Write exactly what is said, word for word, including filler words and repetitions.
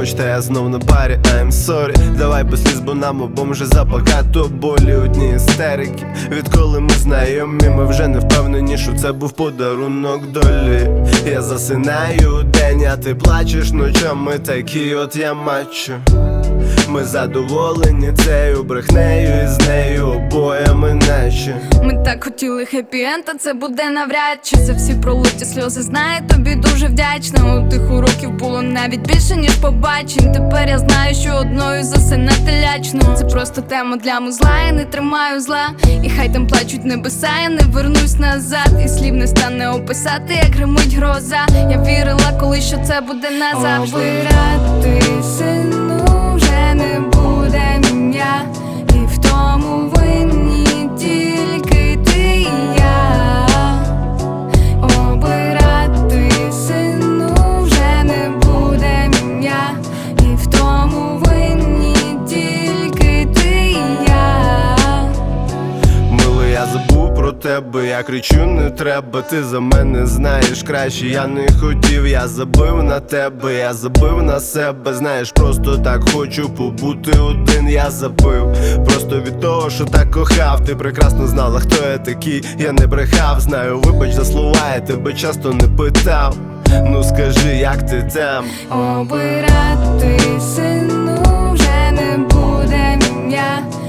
вибачте, я знов на парі, I'm sorry. Давай без сліз, бо нам обом вже забагато болі, одні істерики. Відколи ми знайомі, ми вже не впевнені, що це був подарунок долі. Я засинаю день, а ти плачеш ночами, такий от я мачо. Ми задоволені цією брехнею, і з нею обоями наче. Ми так хотіли хеппі-енд, а це буде навряд чи. За всі пролиті сльози, знаю, тобі дуже вдячна. У тих уроків було навіть більше, ніж побачень. Тепер я знаю, що одною засинати лячно. Це просто тема для музла, я не тримаю зла. І хай там плачуть небеса, я не вернусь назад. І слів не стане описати, як гримить гроза. Я вірила колись, що це буде назавжди. Обирати сину вже не буде ім'я, і в тому винні тільки ти і я. Обирати сину вже не буде ім'я, і в тому винні тільки ти і я. Мило, я забув про тебе, я кричу не треба. Ти за мене знаєш краще, я не хотів. Я забив на тебе, я забив на себе. Знаєш, просто так хочу побути один. Я забив, просто від того, що так кохав. Ти прекрасно знала, хто я такий, я не брехав. Знаю, вибач за слова, я тебе часто не питав. Ну скажи, як ти там? Обирати сину вже не буде ім'я,